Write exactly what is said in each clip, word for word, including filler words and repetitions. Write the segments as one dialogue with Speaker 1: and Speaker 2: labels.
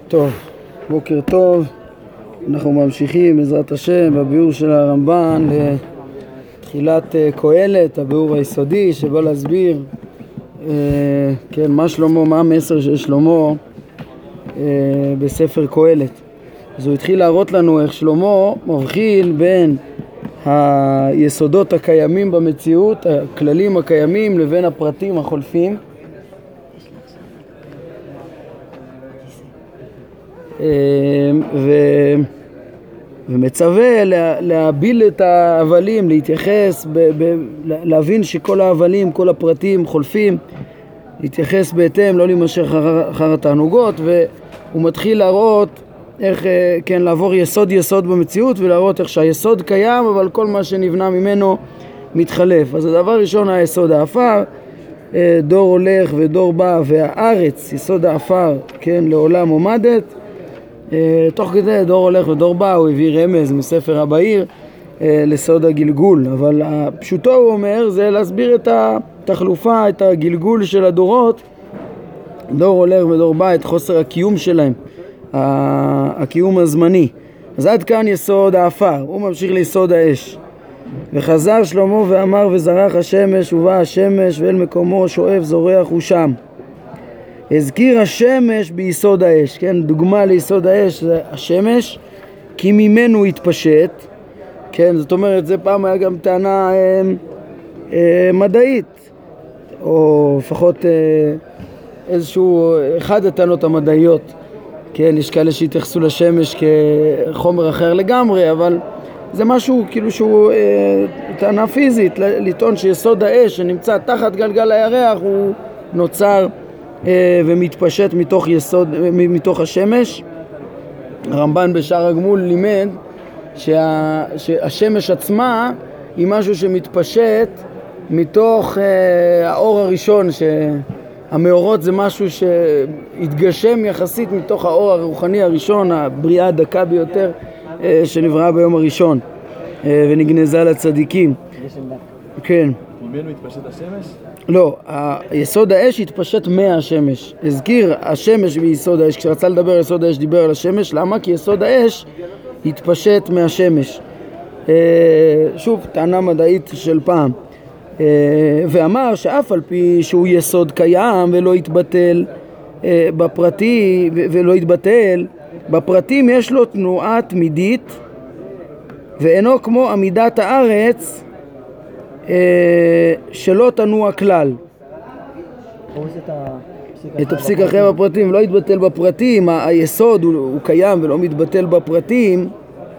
Speaker 1: טוב, בוקר טוב. אנחנו ממשיכים בעזרת השם בביאור של הרמב"ן לתחילת קהלת, הביאור היסודי שבא להסביר אה, כן, מה שלמה, מה המסר של שלמה אה, בספר קהלת. אז הוא התחיל להראות לנו איך שלמה מבחין בין היסודות הקיימים במציאות, הכללים הקיימים, לבין הפרטים החולפים. ו... ומצווה לה... להביל את ההבלים, להתייחס, ב... ב... להבין שכל ההבלים, כל הפרטים חולפים, להתייחס בהתאם, לא להימשך אחר, אחר התענוגות, והוא מתחיל להראות איך, כן, לעבור יסוד יסוד במציאות, ולהראות איך שהיסוד קיים, אבל כל מה שנבנה ממנו מתחלף. אז הדבר ראשון, היסוד האפר, דור הולך ודור בא, והארץ, יסוד האפר, כן, לעולם עומדת. תוך כדי דור הולך ודור בא, הוא הביא רמז מספר הבאיר לסוד הגלגול, אבל פשוטו הוא אומר זה להסביר את התחלופה, את הגלגול של הדורות, דור הולך ודור בא, את חוסר הקיום שלהם, הקיום הזמני. אז עד כאן יסוד האפר. הוא ממשיך ליסוד האש. וחזר שלמה ואמר וזרח השמש ובא השמש ואל מקומו שואף זורח הוא שם. הזכיר השמש ביסוד האש, כן, דוגמה ליסוד האש זה השמש, כי ממנו התפשט, כן, זאת אומרת, זה פעם היה גם טענה אה, אה, מדעית, או לפחות אה, איזשהו, אחד הטענות המדעיות, כן, יש כאלה שהתייחסו לשמש כחומר אחר לגמרי, אבל זה משהו כאילו שהוא אה, טענה פיזית, לטעון שיסוד האש שנמצא תחת גלגל הירח הוא נוצר ומתפשט מתוך יסוד, מתוך השמש. הרמב"ן בשער הגמול לימד שה, שהשמש עצמה היא משהו שמתפשט מתוך אה, האור הראשון, שהמאורות זה משהו שהתגשם יחסית מתוך האור הרוחני הראשון, הבריאה הדקה ביותר אה, שנבראה ביום הראשון אה, ונגנזה לצדיקים. כן.
Speaker 2: ממנו התפשט השמש?
Speaker 1: לא, היסוד האש התפשט מהשמש. הזכיר השמש ביסוד האש. כשרצה לדבר על יסוד האש דיבר על השמש. למה? כי יסוד האש התפשט מהשמש. שוב, טענה מדעית של פעם. ואמר שאף על פי שהוא יסוד קיים ולא יתבטל בפרטי ולא יתבטל, בפרטים יש לו תנועה תמידית ואינו כמו עמידת הארץ שלא תנוע כלל. את הפסיק אחר בפרטים, לא יתבטל בפרטים, היסוד הוא, הוא קיים ולא מתבטל בפרטים,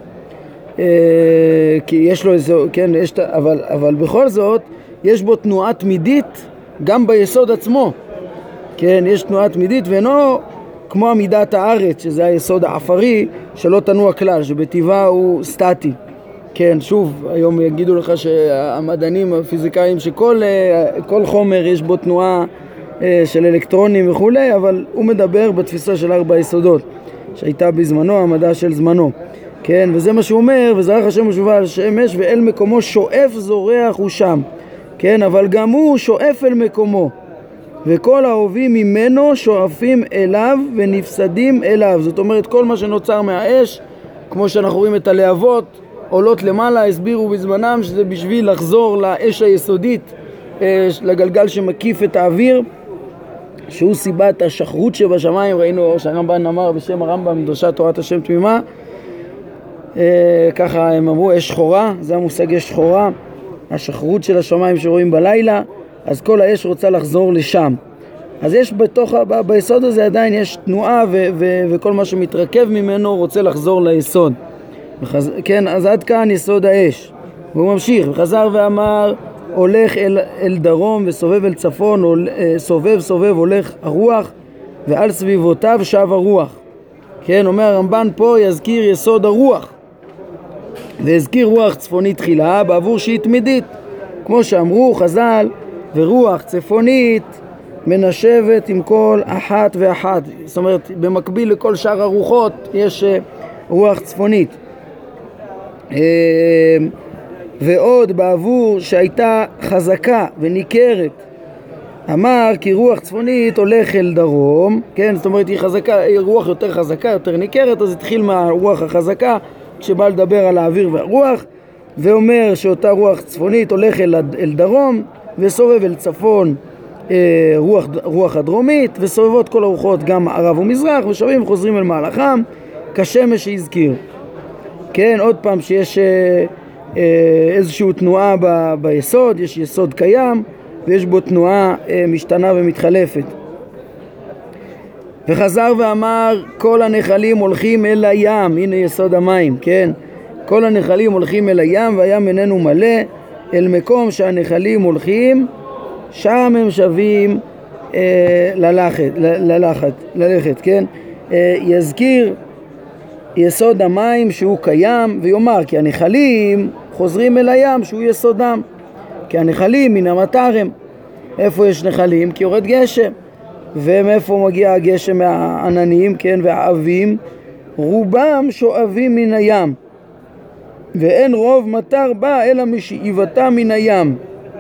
Speaker 1: כי יש לו איזה, כן, יש, אבל, אבל בכל זאת יש בו תנועה תמידית גם ביסוד עצמו, כן, יש תנועה תמידית ואינו כמו עמידת הארץ, שזה היסוד האפרי שלא תנוע כלל, שבטבעה הוא סטטי. כן, שוב, היום יגידו לך שהמדענים הפיזיקאים שכל כל חומר יש בו תנועה של אלקטרונים וכו', אבל הוא מדבר בתפיסה של ארבע יסודות שהייתה בזמנו, המדע של זמנו. כן, וזה מה שהוא אומר, וזרח השם ושובע על השמש ואל מקומו שואף זורח הוא שם. כן, אבל גם הוא שואף אל מקומו, וכל האהובים ממנו שואפים אליו ונפסדים אליו. זאת אומרת, כל מה שנוצר מהאש, כמו שאנחנו רואים את הלהבות עולות למעלה, הסבירו בזמנם שזה בשביל לחזור לאש היסודית, לגלגל שמקיף את האוויר, שהוא סיבת השחרות שבשמיים. ראינו שהרמב"ן אמר בשם הרמב"ם דרשת תורת השם תמימה, ככה הם אמרו אש שחורה, זה המושג אש שחורה, השחרות של השמיים שרואים בלילה, אז כל האש רוצה לחזור לשם. אז יש בתוך, ב- ביסוד הזה עדיין יש תנועה ו- ו- וכל מה שמתרכב ממנו רוצה לחזור ליסוד. וחז... כן, אז עד כאן יסוד האש. והוא ממשיך, וחזר ואמר הולך אל, אל דרום וסובב אל צפון, הול... סובב סובב הולך הרוח ועל סביבותיו שב הרוח. כן, אומר הרמב"ן פה יזכיר יסוד הרוח, והזכיר רוח צפונית תחילה בעבור שהיא תמידית, כמו שאמרו חז"ל, ורוח צפונית מנשבת עם כל אחת ואחת. זאת אומרת, במקביל לכל שאר הרוחות יש רוח צפונית. ועוד בעבור שהייתה חזקה וניכרת אמר כי רוח צפונית הולך אל דרום, כן, זאת אומרת היא חזקה, היא רוח יותר חזקה, יותר ניכרת, אז התחיל מהרוח החזקה כשבא לדבר על האוויר והרוח, ואומר שאותה רוח צפונית הולך אל, אל דרום וסובב אל צפון אה, רוח, רוח הדרומית, וסובבות כל הרוחות גם מערב ומזרח, ושבים וחוזרים אל מהלכם כשמש שהזכיר. כן, עוד פעם שיש אה, אה, איזושהי תנועה ב, ביסוד, יש יסוד קיים ויש בו תנועה אה, משתנה ומתחלפת. וחזר ואמר כל הנחלים הולכים אל הים, הנה יסוד המים, כן, כל הנחלים הולכים אל הים והים איננו מלא, אל מקום שהנחלים הולכים שם הם שווים אה, ללכת, ללכת, ללכת, כן, אה, יזכיר יסוד המים שהוא קיים ויאמר כי הנחלים חוזרים אל הים שהוא יסודם, כי הנחלים מן המטר הם. איפה יש נחלים? כי יורד גשם. ומאיפה מגיע הגשם? מהעננים, כן, והאבים, רובם שואבים מן הים, ואין רוב מטר בא אלא משאיבתם מן הים,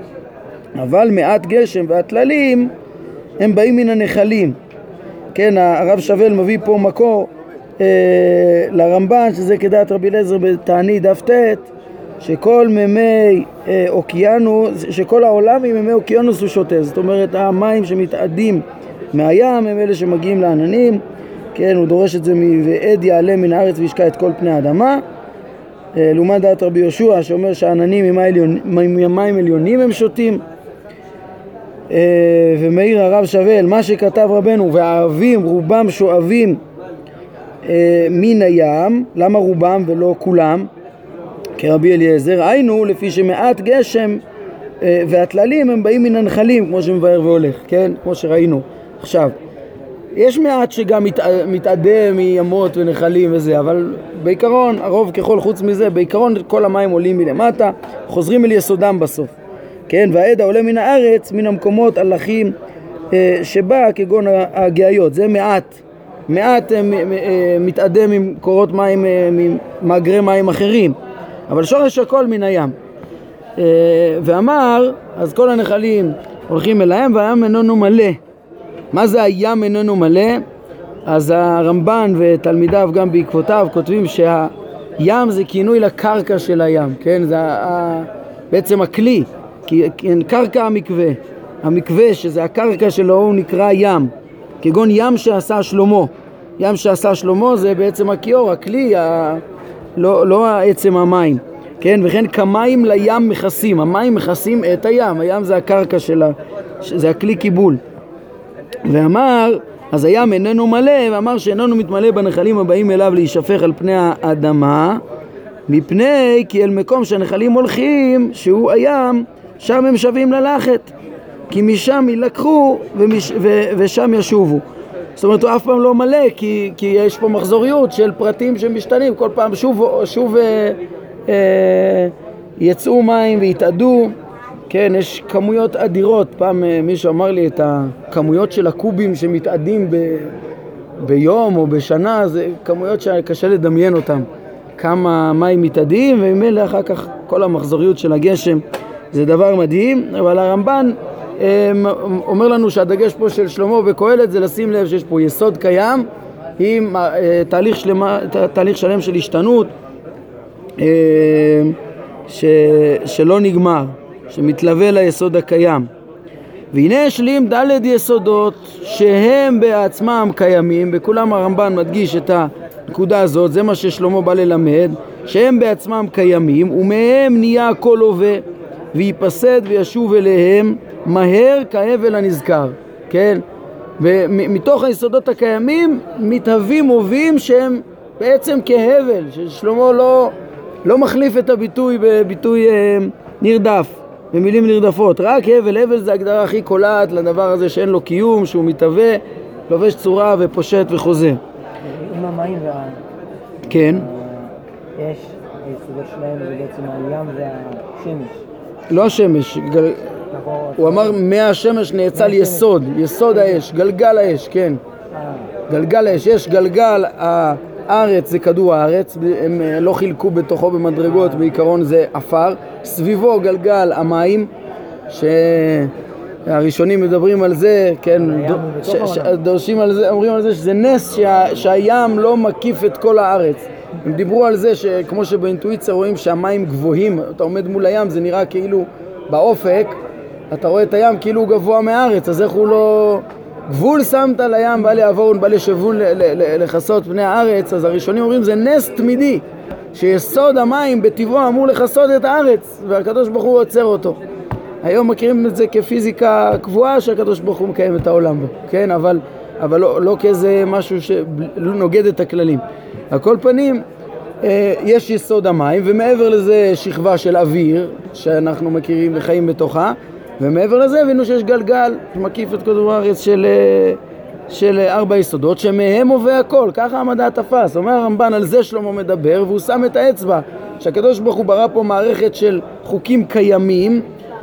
Speaker 1: אבל מעט גשם והטללים הם באים מן הנחלים. כן, הרב שבל מביא פה מקור אה, לרמב"ן, שזה כדעת רבי אליעזר בתענית דף ט', שכל מימי אה, אוקיינוס, שכל העולם עם מימי אוקיינוס הוא שותה, זאת אומרת המים שמתאדים מהים הם אלה שמגיעים לעננים, כן, הוא דורש את זה ועד יעלה מן הארץ וישקע את כל פני האדמה, אה, לעומת דעת רבי יהושע שאומר שהעננים ממים עליונים הם שותים. אה, ומאיר הרב שבל מה שכתב רבנו והאבים רובם שואבים אה, מן הים, למה רובם ולא כולם? כרבי אליעזר, היינו לפי שמעט גשם אה, והטללים הם באים מן הנחלים, כמו שמבאר והולך, כן, כמו שראינו עכשיו. יש מעט שגם מת, מתאדם מימות ונחלים וזה, אבל בעיקרון הרוב ככל חוץ מזה, בעיקרון כל המים עולים מלמטה, חוזרים אל יסודם בסוף, כן, והעד העולה מן הארץ מן המקומות הלכים אה, שבא כגון הגאיות, זה מעט מעט אה, אה, מתאדם עם קורות מים, אה, ממאגרי מים אחרים, אבל שורש הכל מן הים. אה, ואמר אז כל הנחלים הולכים אל הים והים איננו מלא. מה זה הים איננו מלא? אז הרמב"ן ותלמידיו גם בעקבותיו כותבים שהים זה כינוי לקרקע של הים, כן, זה ה, בעצם הכלי, כי קרקע המקווה, המקווה שזה הקרקע שלו הוא נקרא ים, כגון ים שעשה שלמה. ים שעשה שלמה זה בעצם הכיור, הכלי, ה, לא, לא עצם המים, כן, וכן כמים לים מכסים, המים מכסים את הים, הים זה הקרקע שלה, זה הכלי קיבול. ואמר אז הים איננו מלא, ואמר שאיננו מתמלא בנחלים הבאים אליו להישפך על פני האדמה, מפני כי אל מקום שהנחלים הולכים שהוא הים שם הם שווים ללכת, כי משם ילקחו ומש, ו, ושם ישובו. זאת אומרת הוא אף פעם לא מלא, כי, כי יש פה מחזוריות של פרטים שמשתנים כל פעם, שוב, שוב אה, אה, יצאו מים והתאדו, כן, יש כמויות אדירות. פעם מישהו אמר לי את הכמויות של הקובים שמתאדים ב, ביום או בשנה, זה כמויות שקשה לדמיין אותם, כמה מים מתאדים, וממילא אחר כך כל המחזוריות של הגשם, זה דבר מדהים. אבל הרמב"ן אומר לנו שהדגש פה של שלמה וקהלת זה לשים לב שיש פה יסוד קיים עם תהליך, שלמה, תהליך שלם של השתנות ש, שלא נגמר, שמתלווה ליסוד הקיים. והנה השלים ד' יסודות שהם בעצמם קיימים, בכולם הרמב"ן מדגיש את הנקודה הזאת, זה מה ששלמה בא ללמד, שהם בעצמם קיימים ומהם נהיה הכל הווה ויפסד וישוב אליהם מהר כהבל הנזכר, כן, ומתוך היסודות הקיימים מתהווים הווים שהם בעצם כהבל, ששלמה לא, לא מחליף את הביטוי בביטוי אה, נרדף, במילים נרדפות, רק הבל. הבל זה הגדרה הכי קולעת לדבר הזה שאין לו קיום, שהוא מתהווה, לובש צורה ופושט וחוזר.
Speaker 2: עם המים וה...
Speaker 1: כן.
Speaker 2: יש היסודות שלהם, זה בעצם הים והשמש.
Speaker 1: לא השמש, גל... הוא אמר מהשמש נאצל יסוד, יסוד האש, גלגל האש, כן. גלגל האש, יש גלגל הארץ, זה כדור הארץ, הם לא חילקו בתוכו במדרגות, בעיקרון זה אפר, סביבו גלגל המים, ש... הראשונים מדברים על זה, כן, דורשים על זה, אומרים על זה שזה נס שה, שהים לא מקיף את כל הארץ. הם דיברו על זה שכמו שבאינטואיציה רואים שהמים גבוהים, אתה עומד מול הים, זה נראה כאילו באופק, אתה רואה את הים כאילו הוא גבוה מהארץ, אז איך הוא לא... גבול שמת לים, בא לעבורון, בא לשבול לחסות פני הארץ, אז הראשונים אומרים זה נס תמידי, שיסוד המים בטבעו אמור לחסות את הארץ, והקדוש ברוך הוא עוצר אותו. היום מכירים את זה כפיזיקה קבועה שהקדוש ברוך הוא מקיים את העולם, כן? אבל, אבל לא, לא כאיזה משהו שנוגד את הכללים. על כל פנים, יש יסוד המים, ומעבר לזה שכבה של אוויר, שאנחנו מכירים וחיים בתוכה, ומעבר לזה הבינו שיש גלגל שמקיף את כדור הארץ של, של ארבע יסודות, שמהם הובא הכל, ככה המדע תפס. אומר הרמב"ן, על זה שלמה מדבר, והוא שם את האצבע, שהקדוש ברוך הוא ברא פה מערכת של חוקים קיימים,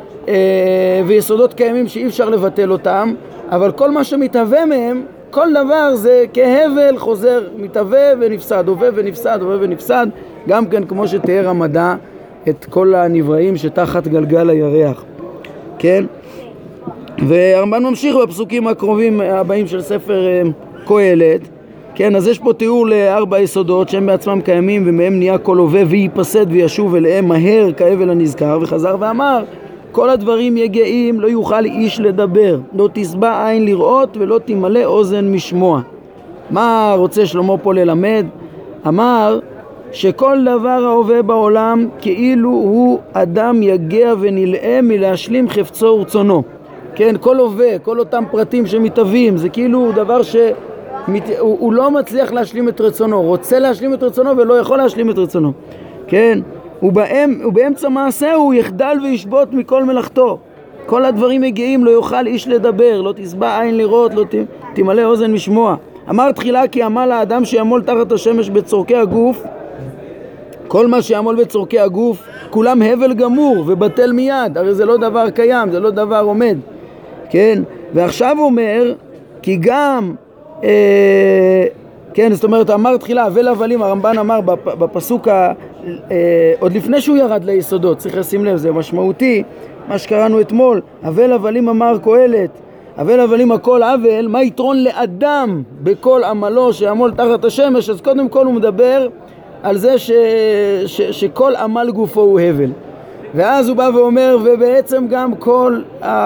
Speaker 1: ויסודות קיימים שאי אפשר לבטל אותם, אבל כל מה שמתהווה מהם, כל דבר זה כהבל חוזר, מתהווה ונפסד, הווה ונפסד, הווה ונפסד, גם כן כמו שתיאר המדע את כל הנבראים שתחת גלגל הירח. כן? והרמב"ן ממשיך בפסוקים הקרובים הבאים של ספר קהלת, כן? אז יש פה תיאור לארבע יסודות שהם בעצמם קיימים ומהם נהיה כל הווה וייפסד וישוב אליהם מהר כהבל הנזכר, וחזר ואמר כל הדברים יגעים, לא יוכל איש לדבר, לא תשבע עין לראות ולא תמלא אוזן משמוע. מה רוצה שלמה פה ללמד? אמר שכל דבר ההווה בעולם כאילו הוא אדם יגע ונלאה מלהשלים חפצו ורצונו. כן, כל הווה, כל אותם פרטים שמתהווים, זה כאילו דבר שהוא הוא לא מצליח להשלים את רצונו, רוצה להשלים את רצונו ולא יכול להשלים את רצונו. כן, ובאמצע, ובאמצע מעשה הוא יחדל וישבות מכל מלאכתו. כל הדברים מגיעים, לא יוכל איש לדבר, לא תשבע עין לראות, לא תמלא אוזן משמוע. אמר תחילה כי עמל האדם שיעמול תחת השמש בצורכי הגוף, כל מה שיעמול בצורכי הגוף, כולם הבל גמור ובטל מיד, הרי זה לא דבר קיים, זה לא דבר עומד. כן, ועכשיו הוא אומר, כי גם, אה, כן, זאת אומרת, אמר תחילה, הבל הבלים, הרמב"ן אמר בפסוק, אה, עוד לפני שהוא ירד ליסודות, צריך לשים לב, זה משמעותי, מה שקראנו אתמול, הבל הבלים אמר קהלת, הבל הבלים הכל הבל, מה יתרון לאדם בכל עמלו שיעמול תחת השמש, אז קודם כל הוא מדבר על זה ש, ש, שכל עמל גופו הוא הבל. ואז הוא בא ואומר, ובעצם גם כל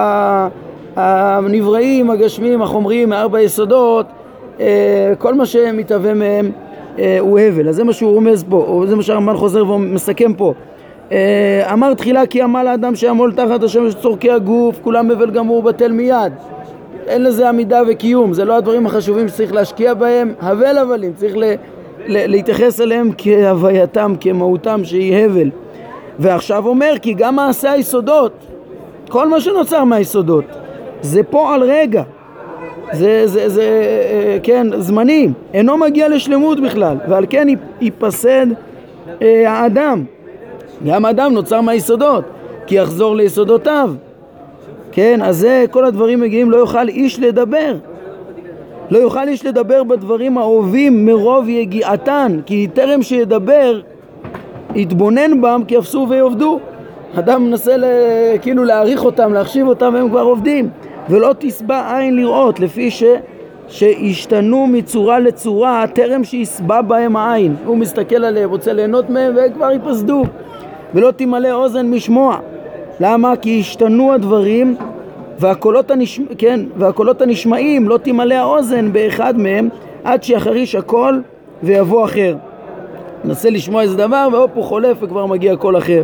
Speaker 1: הנבראים, הגשמים, החומריים, מארבע יסודות, כל מה שמתהווה מהם הוא הבל. אז זה מה שהוא רומז פה, או זה מה שהרמב"ן חוזר ומסכם פה. אמר תחילה כי עמל האדם שיעמול תחת השמש צורכי הגוף, כולם הבל גמור בטל מיד. אין לזה עמידה וקיום, זה לא הדברים החשובים שצריך להשקיע בהם, הבל הבלים, צריך ל... להתייחס אליהם כהווייתם, כמהותם שהיא הבל. ועכשיו אומר כי גם מעשה היסודות, כל מה שנוצר מהיסודות, זה פועל רגע, זה, זה, זה, כן, זמני, אינו מגיע לשלמות בכלל, ועל כן ייפסד האדם. גם האדם נוצר מהיסודות, כי יחזור ליסודותיו. כן, אז זה, כל הדברים מגיעים, לא יוכל איש לדבר. לא יוכל איש לדבר בדברים האהובים מרוב יגיעתן, כי טרם שידבר, יתבונן בם כי יפסו ויעבדו. אדם מנסה ל... כאילו להעריך אותם, להחשיב אותם, והם כבר עובדים. ולא תשבע עין לראות, לפי ש... שישתנו מצורה לצורה, טרם שיסבע בהם העין. הוא מסתכל עליהם, רוצה ליהנות מהם, והם כבר ייפסדו. ולא תמלא אוזן משמוע. למה? כי ישתנו הדברים, והקולות, הנשמע, כן, והקולות הנשמעים לא תמלא האוזן באחד מהם עד שיחריש הכל ויבוא אחר. נסה לשמוע איזה דבר ואופ הוא חולף וכבר מגיע קול אחר.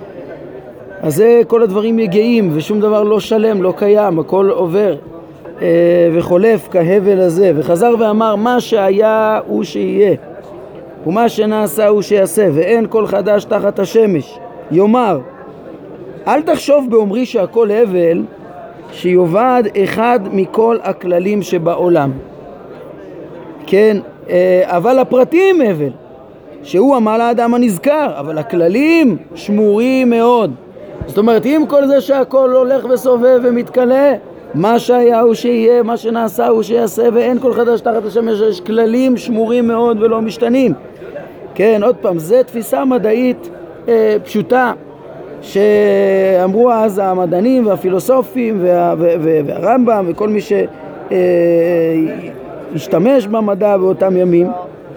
Speaker 1: אז זה כל הדברים יגעים ושום דבר לא שלם, לא קיים, הכל עובר אה, וחולף כהבל הזה. וחזר ואמר מה שהיה הוא שיהיה ומה שנעשה הוא שיעשה ואין כל חדש תחת השמש. יאמר אל תחשוב באומרי שהכל הבל שיובד אחד מכל הכללים שבעולם. כן, אבל הפרטים הבל, שהוא עמל האדם הנזכר, אבל הכללים שמורים מאוד. זאת אומרת, אם כל זה שהכל הולך וסובב ומתקלה, מה שהיה הוא שיהיה, מה שנעשה הוא שיעשה, ואין כל חדש תחת השמש, יש כללים שמורים מאוד ולא משתנים. כן, עוד פעם, זה תפיסה מדעית אה, פשוטה, שאמרו אז המדענים והפילוסופים וה, וה, והרמב"ם וכל מי שהשתמש במדע באותם ימים.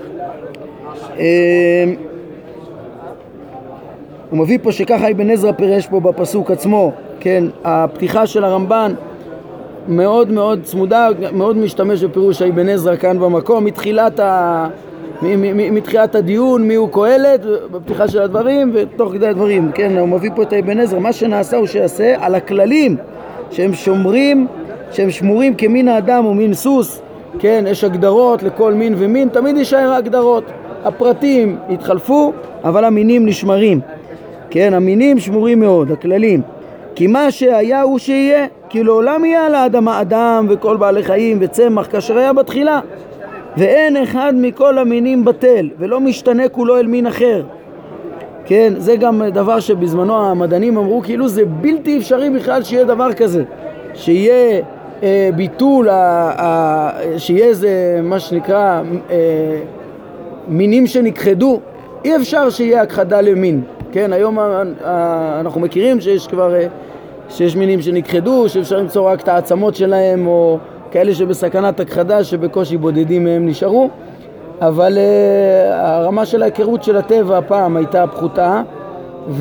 Speaker 1: הוא מביא פה שככה אבן עזרא פירש פה בפסוק עצמו, כן, הפתיחה של הרמב"ן מאוד מאוד צמודה, מאוד משתמש בפירוש אבן עזרא כאן במקום, מתחילת, ה... מתחילת הדיון, מי הוא קהלת, בפתיחה של הדברים ותוך כדי הדברים, כן, הוא מביא פה את אבן עזרא, מה שנעשה הוא שיעשה על הכללים שהם שומרים, שהם שמורים כמין האדם ומין סוס, כן, יש הגדרות לכל מין ומין, תמיד יישאר הגדרות, הפרטים התחלפו, אבל המינים נשמרים, כן, המינים שמורים מאוד, הכללים, כי מה שהיה הוא שיהיה, כי לעולם יהיה על האדמה אדם וכל בעלי חיים וצמח כאשר היה בתחילה, ואין אחד מכל המינים בטל ולא משתנה כולו אל מין אחר. כן, זה גם דבר שבזמנו המדענים אמרו כאילו זה בלתי אפשרי בכלל שיהיה דבר כזה, שיהיה אה, ביטול, אה, אה, שיהיה זה מה שנקרא אה, מינים שנכחדו, אי אפשר שיהיה הכחדה למין. כן, היום אה, אה, אנחנו מכירים שיש כבר אה, שיש מינים שנכחדו, שאפשר למצוא רק את העצמות שלהם או כאלה שבסכנת הכחדה שבקושי בודדים מהם נשארו, אבל uh, הרמה של ההיכרות של הטבע הפעם הייתה פחותה, ו...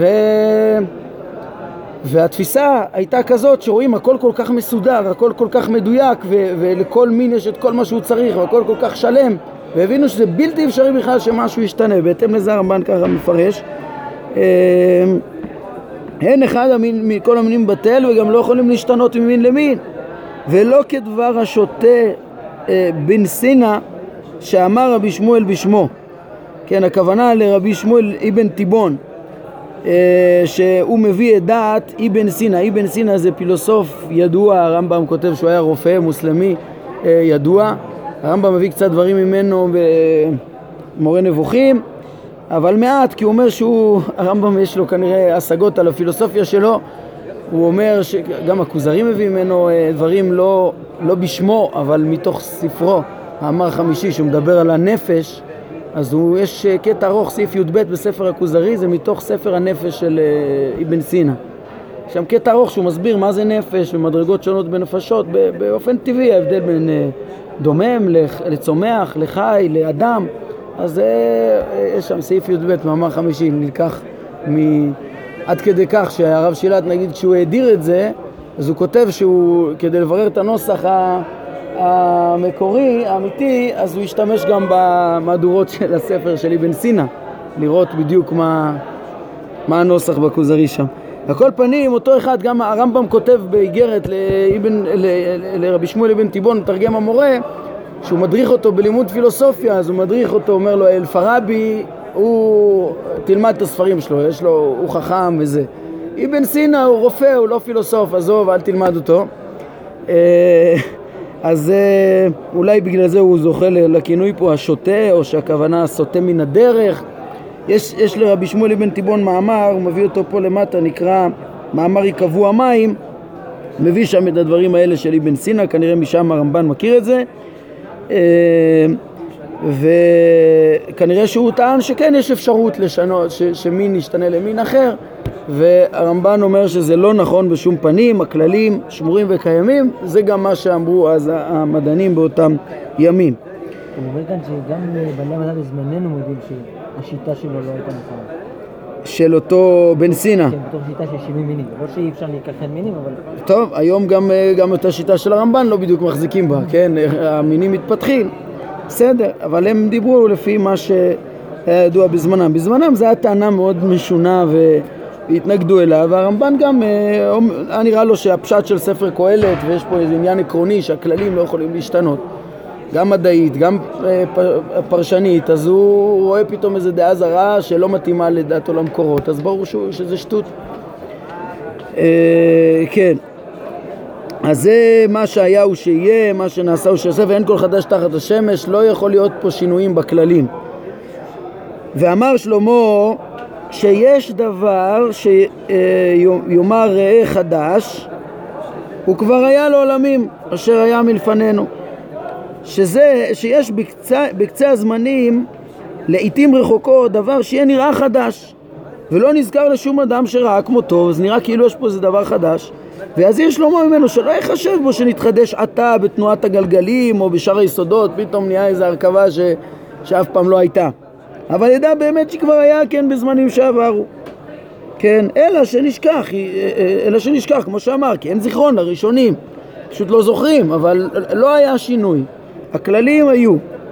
Speaker 1: והתפיסה הייתה כזאת שרואים הכל כל כך מסודר, הכל כל כך מדויק, ו... ולכל מין יש את כל מה שהוא צריך, והכל כל כך שלם, והבינו שזה בלתי אפשרי בכלל שמשהו ישתנה. בהתאם לזה הרמב"ן ככה מפרש, אין אחד המין, מכל המינים בטל וגם לא יכולים להשתנות ממין למין, ולא כדבר השוטה אה, בן סינה שאמר רבי שמואל בשמו. כן, הכוונה לרבי שמואל אבן תיבון, אה, שהוא מביא את דעת אבן סינה. אבן סינה זה פילוסוף ידוע, הרמב"ם כותב שהוא היה רופא מוסלמי אה, ידוע. הרמב"ם מביא קצת דברים ממנו במורה נבוכים, אבל מעט, כי הוא אומר שהוא, הרמב"ם יש לו כנראה השגות על הפילוסופיה שלו. הוא אומר שגם הכוזרים מביא ממנו דברים לא, לא בשמו, אבל מתוך ספרו, מאמר חמישי, שהוא מדבר על הנפש. אז הוא, יש קטע ארוך, סעיף י"ב בספר הכוזרי, זה מתוך ספר הנפש של אבן סינה. שם קטע ארוך שהוא מסביר מה זה נפש ומדרגות שונות בנפשות, באופן טבעי, ההבדל בין דומם לצומח, לחי, לאדם. אז יש שם סעיף י"ב, מאמר חמישי, נלקח מ... עד כדי כך שהרב שילת, נגיד, כשהוא הדיר את זה, אז הוא כותב שהוא, כדי לברר את הנוסח המקורי, האמיתי, אז הוא השתמש גם במהדורות של הספר של אבן סינה, לראות בדיוק מה, מה הנוסח בכוזרי שם. בכל פנים, אותו אחד, גם הרמב"ם כותב באיגרת לאבן, לרבי שמואל אבן תיבון, מתרגם המורה, שהוא מדריך אותו בלימוד פילוסופיה, אז הוא מדריך אותו, אומר לו, אל-פראבי, הוא תלמד את הספרים שלו, יש לו, הוא חכם וזה. אבן סינה הוא רופא, הוא לא פילוסוף, עזוב, אל תלמד אותו. אז אולי בגלל זה הוא זוכה לכינוי פה השוטה, או שהכוונה סוטה מן הדרך. יש, יש לרבי שמואל אבן תיבון מאמר, הוא מביא אותו פה למטה, נקרא מאמר יקבוע מים, מביא שם את הדברים האלה של אבן סינה, כנראה משם הרמב"ן מכיר את זה. וכנראה שהוא טען שכן יש אפשרות לשנות, ש, שמין ישתנה למין אחר, והרמב"ן אומר שזה לא נכון בשום פנים, הכללים שמורים וקיימים, זה גם מה שאמרו אז המדענים באותם ימים.
Speaker 2: הוא אומר כאן שגם בעלי המדע בזמננו מודים שהשיטה שלו לא הייתה נכונה.
Speaker 1: של אותו בן סינה.
Speaker 2: כן, בתוך שיטה של שינוי מינים. לא שאי אפשר להיקחן מינים, אבל...
Speaker 1: טוב, היום גם, גם את השיטה של הרמב"ן לא בדיוק מחזיקים בה, כן? המינים מתפתחים. בסדר, אבל הם דיברו לפי מה שהיה ידוע בזמנם. בזמנם זו הייתה טענה מאוד משונה והתנגדו אליו, והרמב"ן גם, היה נראה לו שהפשט של ספר קהלת, ויש פה איזה עניין עקרוני שהכללים לא יכולים להשתנות, גם מדעית, גם פרשנית, אז הוא רואה פתאום איזה דעה זרה שלא מתאימה לדעת עולם קורות, אז ברור שזה שטות. כן. אז זה מה שהיה הוא שיהיה, מה שנעשה הוא שיעשה, ואין כל חדש תחת השמש, לא יכול להיות פה שינויים בכללים. ואמר שלמה שיש דבר שיאמר ראה חדש, הוא כבר היה לעולמים אשר היה מלפנינו. שזה, שיש בקצה, בקצה הזמנים, לעתים רחוקות, דבר שיהיה נראה חדש. ולא נזכר לשום אדם שראה כמותו, אז נראה כאילו יש פה איזה דבר חדש, ויזהיר שלמה ממנו שלא יחשב בו שנתחדש עתה בתנועת הגלגלים או בשאר היסודות, פתאום נהיה איזו הרכבה ש... שאף פעם לא הייתה, אבל ידע באמת שכבר היה כן בזמנים שעברו, כן, אלא שנשכח, אלא שנשכח כמו שאמר, כי אין זיכרון לראשונים, פשוט לא זוכרים, אבל לא היה שינוי, הכללים היו.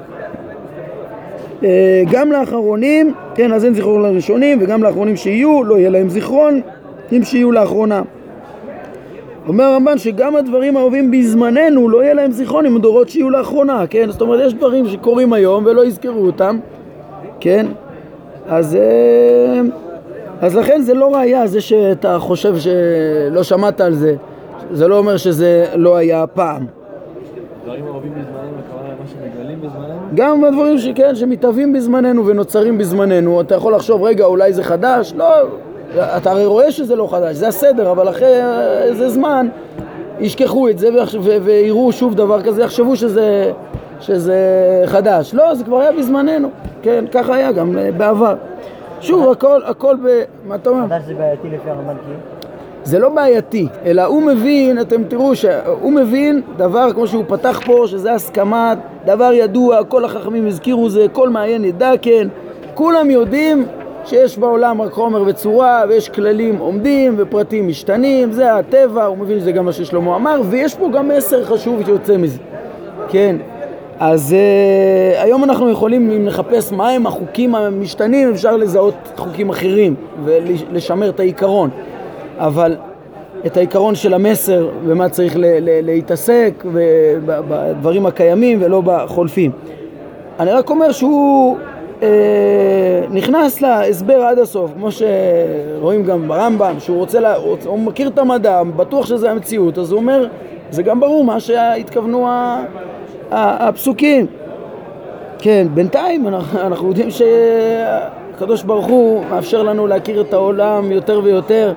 Speaker 1: גם לאחרונים, כן, אז אין זיכרון לראשונים, וגם לאחרונים שיהיו, לא יהיה להם זיכרון, אם שיהיו לאחרונה. אומר הרמב"ן שגם הדברים האהובים בזמננו לא יהיה להם זיכרון עם דורות שיהיו לאחרונה, כן? זאת אומרת, יש דברים שקורים היום ולא יזכרו אותם, כן? אז, אז לכן זה לא ראיה, זה שאתה חושב שלא שמעת על זה, זה לא אומר שזה לא היה פעם.
Speaker 2: דברים אהובים בזמננו, הכוונה למה שמגלים בזמננו?
Speaker 1: גם הדברים שכן, שמתהווים בזמננו ונוצרים בזמננו, אתה יכול לחשוב, רגע, אולי זה חדש? לא, אתה הרי רואה שזה לא חדש, זה הסדר, אבל אחרי איזה זמן ישכחו את זה ויראו שוב דבר כזה, יחשבו שזה, שזה חדש. לא, זה כבר היה בזמננו, כן, ככה היה גם בעבר. שוב, הכל, הכל ב... מה אתה אומר?
Speaker 2: חדש זה בעייתי לפי הרמב"ן כי?
Speaker 1: זה לא בעייתי, אלא הוא מבין, אתם תראו שהוא מבין דבר כמו שהוא פתח פה, שזה הסכמת, דבר ידוע, כל החכמים הזכירו זה, כל מעיין ידע, כן, כולם יודעים שיש בעולם רק חומר וצורה, ויש כללים עומדים ופרטים משתנים, זה הטבע, הוא מבין שזה גם מה ששלמה אמר, ויש פה גם מסר חשוב שיוצא מזה, כן. אז uh, היום אנחנו יכולים, אם נחפש מהם החוקים המשתנים, אפשר לזהות חוקים אחרים ולשמר את העיקרון, אבל את העיקרון של המסר ומה צריך ל- ל- להתעסק בדברים הקיימים ולא בחולפים. אני רק אומר שהוא אה, נכנס להסבר עד הסוף, כמו שרואים גם ברמב"ם, שהוא רוצה, לה, הוא מכיר את המדע, בטוח שזה המציאות, אז הוא אומר, זה גם ברור מה שהתכוונו ה, ה, הפסוקים. כן, בינתיים אנחנו, אנחנו יודעים שהקדוש ברוך הוא מאפשר לנו להכיר את העולם יותר ויותר,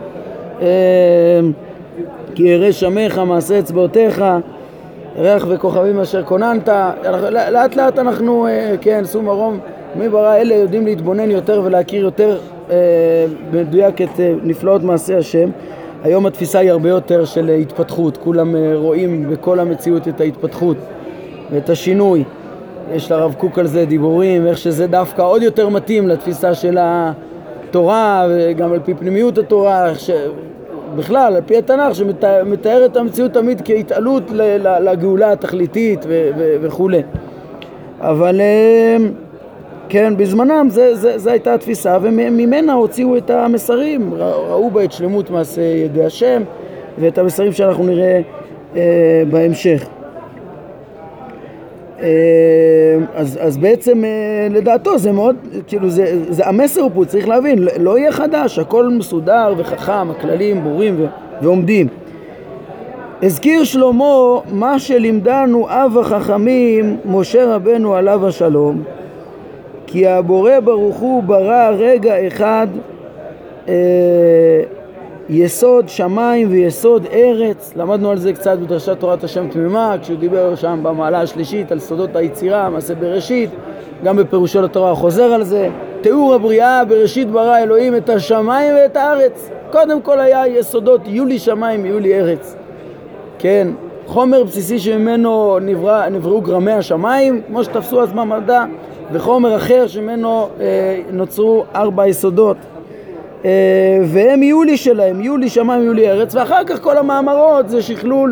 Speaker 1: כי ירא שמך מעשה אצבעותיך, ירח וכוכבים אשר כוננת. לאט לאט אנחנו, כן, סום מרום מי ברא אלה יודעים להתבונן יותר ולהכיר יותר במדויק את נפלאות מעשה השם. היום התפיסה היא הרבה יותר של התפתחות, כולם רואים בכל המציאות את ההתפתחות ואת השינוי. יש לרב קוק על זה דיבורים, איך שזה דווקא עוד יותר מתאים לתפיסה של התורה, וגם על פי פנימיות התורה, ש... בכלל, על פי התנ"ך, שמתאר את המציאות תמיד כהתעלות לגאולה התכליתית ו... ו... וכו'. אבל כן, בזמנם זה, זה, זה הייתה התפיסה, וממנה הוציאו את המסרים, ראו בה את שלמות מעשה ידי השם, ואת המסרים שאנחנו נראה אה, בהמשך. אז, אז בעצם לדעתו זה מאוד, כאילו זה, זה המסר פה, צריך להבין, לא יהיה חדש, הכל מסודר וחכם, הכללים ברורים ו, ועומדים. הזכיר שלמה מה שלימדנו אב החכמים משה רבנו עליו השלום, כי הבורא ברוך הוא ברא רגע אחד אה, יסוד שמיים ויסוד ארץ. למדנו על זה קצת בדרשת תורת השם תמימה, כשהוא דיבר שם במעלה השלישית על סודות היצירה, מעשה בראשית, גם בפירושו לתורה חוזר על זה. תיאור הבריאה, בראשית ברא אלוהים את השמיים ואת הארץ. קודם כל היה יסודות, יהיו לי שמיים, יהיו לי ארץ. כן, חומר בסיסי שממנו נברא, נבראו גרמי השמיים, כמו שתפסו אז במדע, וחומר אחר שממנו אה, נוצרו ארבע יסודות. והם יהיו לי שלהם, יהיו לי שמיים, יהיו לי ארץ, ואחר כך כל המאמרות זה שכלול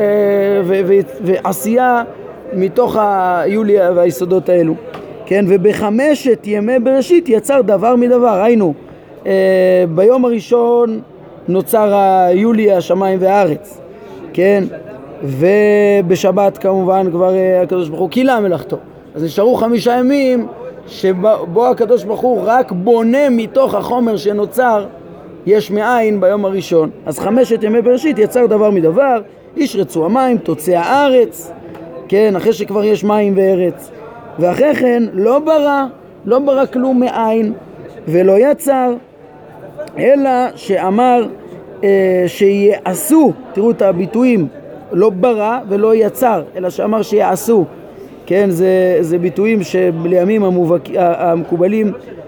Speaker 1: ועשייה מתוך היהיו לי והיסודות האלו, כן. ובחמשת ימי בראשית יצר דבר מדבר, היינו ביום הראשון נוצר היהיו לי השמיים והארץ, כן. ובשבת כמובן כבר הקדוש ברוך הוא קילה מלאכתו, אז נשארו חמישה ימים שבו הקדוש ברוך הוא רק בונה מתוך החומר שנוצר יש מאין ביום הראשון. אז חמשת ימי בראשית יצר דבר מדבר, ישרצו המים, תוצא הארץ, כן, אחרי שכבר יש מים וארץ. ואחרי כן לא ברא, לא ברא כלום מאין ולא יצר, אלא שאמר אה, שיעשו, תראו את הביטויים, לא ברא ולא יצר, אלא שאמר שיעשו. כן, זה, זה ביטויים שלימים המובק... המקובלים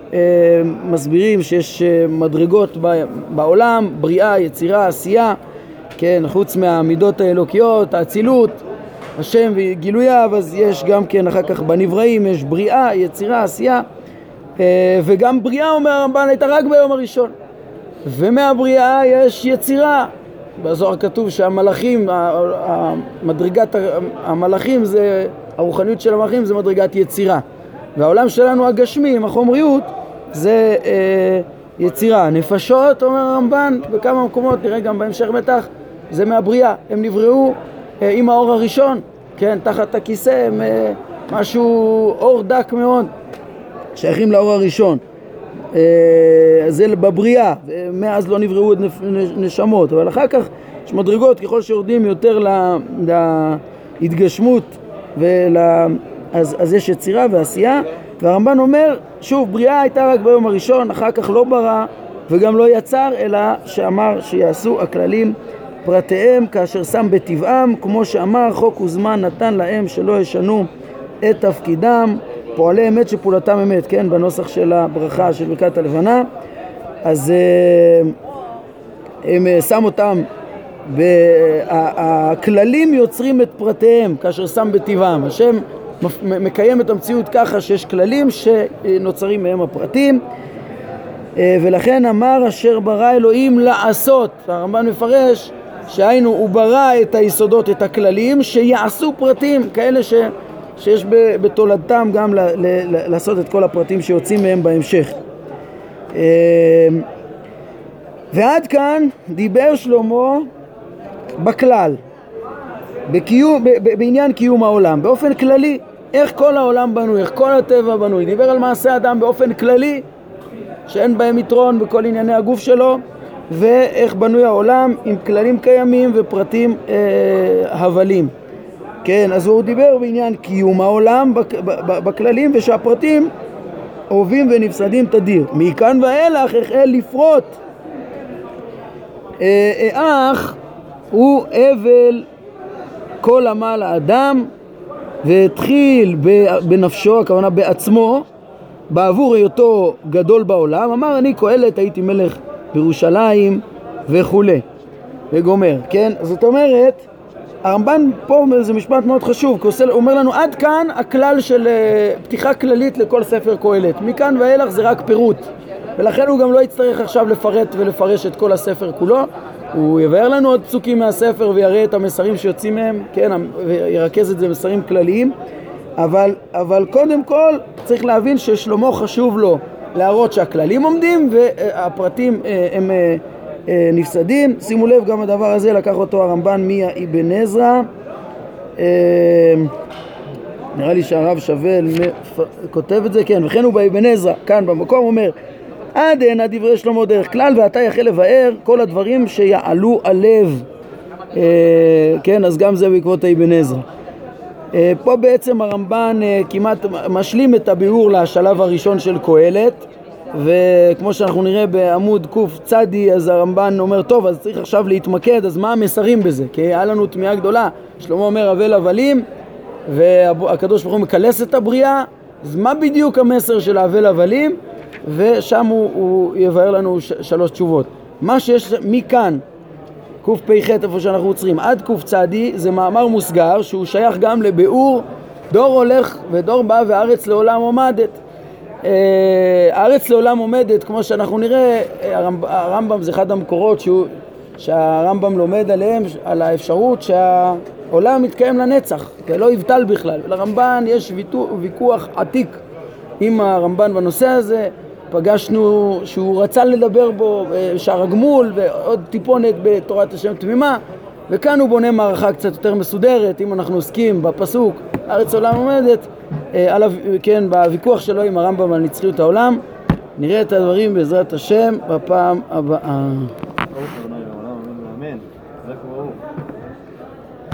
Speaker 1: מסבירים שיש מדרגות בעולם, בריאה, יצירה, עשייה, כן, חוץ מהמידות האלוקיות, האצילות, השם וגילוייו, אז יש גם כן אחר כך בנבראים, יש בריאה, יצירה, עשייה, וגם בריאה, אומר הרמב"ן, הייתה רק ביום הראשון, ומהבריאה יש יצירה. בזוהר כתוב שהמלאכים, מדרגת המלאכים, זה, הרוחניות של המלאכים זה מדרגת יצירה, והעולם שלנו הגשמי, עם החומריות, זה אה, יצירה. נפשות, אומר הרמב"ן, בכמה מקומות, נראה גם בהמשך מתח, זה מהבריאה, הם נבראו אה, עם האור הראשון, כן, תחת הכיסא, הם אה, משהו, אור דק מאוד, שייכים לאור הראשון. אה, זה בבריאה, מאז לא נבראו עוד נשמות, אבל אחר כך יש מדרגות, ככל שיורדים יותר להתגשמות, ול... אז, אז יש יצירה ועשייה, והרמב"ן אומר, שוב, בריאה הייתה רק ביום הראשון, אחר כך לא ברא וגם לא יצר, אלא שאמר שיעשו הכללים פרטיהם כאשר שם בטבעם, כמו שאמר, חוק וזמן נתן להם שלא ישנו את תפקידם, פועלי אמת שפעולתם אמת, כן, בנוסח של הברכה של ברכת הלבנה. אז הם שם אותם, הכללים יוצרים את פרטיהם כאשר שם בטבעם. השם מקיים את המציאות ככה שיש כללים שנוצרים מהם הפרטים, ולכן אמר אשר ברא אלוהים לעשות. הרמב"ן מפרש שהיינו הוא ברא את היסודות, את הכללים שיעשו פרטים כאלה ש, שיש בתולדתם גם ל, ל, ל, לעשות את כל הפרטים שיוצאים מהם בהמשך. ועד כאן דיבר שלמה בכלל, בקיום, ב, ב, בעניין קיום העולם באופן כללי, איך כל העולם בנוי, איך כל הטבע בנוי. דיבר על מעשה אדם באופן כללי שאין בהם יתרון בכל ענייני הגוף שלו, ואיך בנוי העולם עם כללים קיימים ופרטים אה, הבלים. כן, אז הוא דיבר בעניין קיום העולם בק, ב, ב, בכללים, ושהפרטים עוברים ונפסדים תדיר. מכאן ואילך החל לפרוט אה, אך הוא אבל כל עמל האדם, והתחיל בנפשו, הכוונה בעצמו, בעבור היותו גדול בעולם, אמר אני קהלת הייתי מלך בירושלים וכו' וגומר, כן? זאת אומרת, הרמב"ן פה זה משפט מאוד חשוב, הוא אומר לנו עד כאן הכלל של פתיחה כללית לכל ספר קהלת, מכאן ואילך זה רק פירוט, ולכן הוא גם לא יצטרך עכשיו לפרט ולפרש את כל הספר כולו, הוא יבהר לנו עוד פסוקים מהספר ויראה את המסרים שיוצאים מהם, כן, וירכז את זה מסרים כלליים, אבל, אבל קודם כל צריך להבין ששלמה חשוב לו להראות שהכללים עומדים והפרטים הם נפסדים. שימו לב, גם הדבר הזה לקח אותו הרמב"ן מאבן עזרא, נראה לי שהרב שווה כותב את זה, כן, וכן הוא באבן עזרא, כאן במקום אומר עד הנה דברי שלמה דרך כלל, ואתה יחל לבאר כל הדברים שיעלו הלב, אה, כן, אז גם זה בעקבות אבן עזרא. אה, פה בעצם הרמב"ן אה, כמעט משלים את הביאור לשלב הראשון של קהלת, וכמו שאנחנו נראה בעמוד קוף צדי, אז הרמב"ן אומר טוב, אז צריך עכשיו להתמקד, אז מה המסרים בזה? כי היה לנו תמיהה גדולה, שלמה אומר אבל הבלים, והקדוש ברוך הוא מקלס את הבריאה, אז מה בדיוק המסר של אבל הבלים? ושם הוא, הוא יבהר לנו ש, שלוש תשובות. מה שיש מכאן, קוף פי ח' איפה שאנחנו עוצרים, עד קוף צדי, זה מאמר מוסגר שהוא שייך גם לביאור דור הולך ודור בא והארץ לעולם עומדת. אה, הארץ לעולם עומדת, כמו שאנחנו נראה, הרמב, הרמב"ם זה אחד המקורות שהוא, שהרמב"ם לומד עליהם, על האפשרות שהעולם מתקיים לנצח, לא יבטל בכלל. לרמב"ן יש ויכוח עתיק עם הרמב"ן בנושא הזה, פגשנו שהוא רצה לדבר בו שער הגמול ועוד טיפונת בתורת השם תמימה, וכאן הוא בונה מערכה קצת יותר מסודרת. אם אנחנו עוסקים בפסוק ארץ עולם עומדת, עליו, כן, בוויכוח שלו עם הרמב"ם על נצחיות העולם, נראה את הדברים בעזרת השם בפעם הבאה.